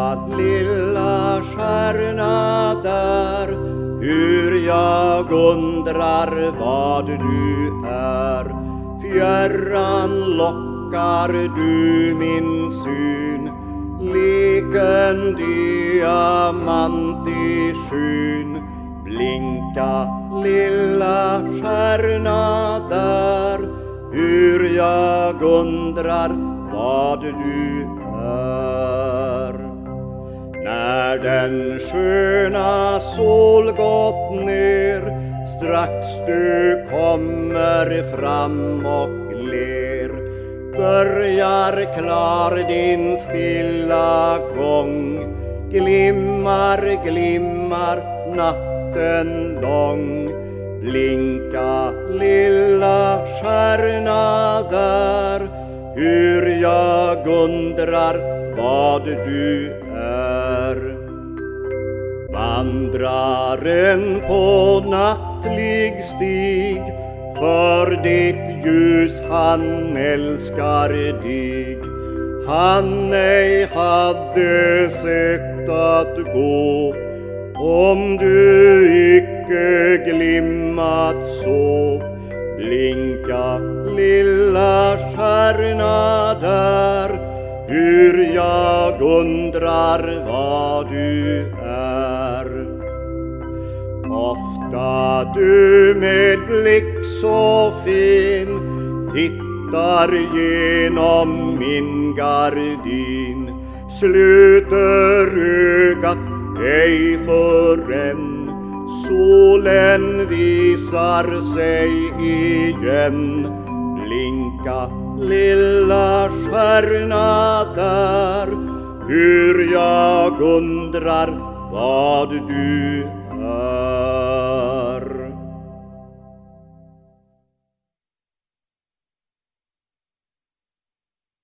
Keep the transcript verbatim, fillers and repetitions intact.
Blinka lilla stjärna där, hur jag undrar vad du är. Fjärran lockar du min syn, lik en diamant i skyn. Blinka lilla stjärna där, hur jag undrar vad du är. När den sköna sol gått ner, strax du kommer fram och ler, börjar klar din stilla gång. Glimmar, glimmar natten lång. Blinka lilla stjärna där, hur jag undrar vad du är. Vandraren på nattlig stig, för ditt ljus han älskar dig. Han ej hade sett att gå, om du icke glimmat så. Blinka lilla stjärna där, hur jag undrar vad du är. Ofta du med blick så fin tittar genom min gardin, sluter ögat ej förrän solen visar sig igen. Blinka lilla stjärna där, hur jag undrar vad du är.